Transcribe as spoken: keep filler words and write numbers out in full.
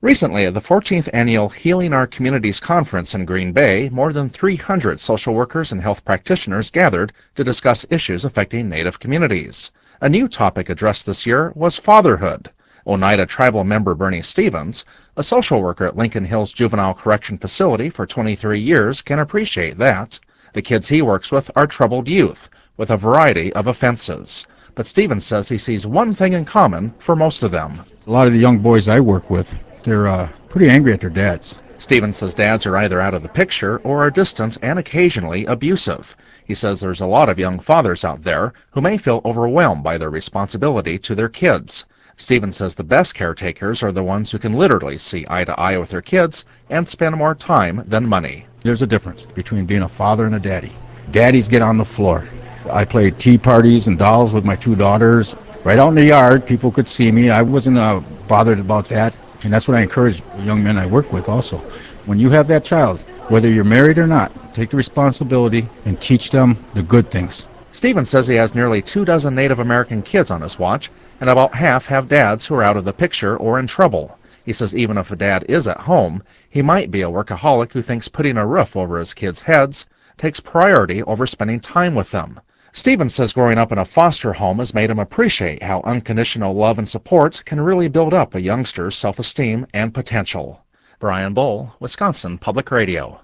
Recently, at the fourteenth Annual Healing Our Communities Conference in Green Bay, more than three hundred social workers and health practitioners gathered to discuss issues affecting Native communities. A new topic addressed this year was fatherhood. Oneida tribal member Bernie Stevens, a social worker at Lincoln Hills Juvenile Correction Facility for twenty-three years, can appreciate that. The kids he works with are troubled youth, with a variety of offenses. But Stevens says he sees one thing in common for most of them. A lot of the young boys I work with, they're uh, pretty angry at their dads. Stevens says dads are either out of the picture or are distant and occasionally abusive. He says there's a lot of young fathers out there who may feel overwhelmed by their responsibility to their kids. Stevens says the best caretakers are the ones who can literally see eye to eye with their kids and spend more time than money. There's a difference between being a father and a daddy. Daddies get on the floor. I played tea parties and dolls with my two daughters. Right out in the yard, people could see me. I wasn't uh, bothered about that. And that's what I encourage young men I work with also. When you have that child, whether you're married or not, take the responsibility and teach them the good things. Stevens says he has nearly two dozen Native American kids on his watch, and about half have dads who are out of the picture or in trouble. He says even if a dad is at home, he might be a workaholic who thinks putting a roof over his kids' heads takes priority over spending time with them. Stevens says growing up in a foster home has made him appreciate how unconditional love and support can really build up a youngster's self-esteem and potential. Brian Bull, Wisconsin Public Radio.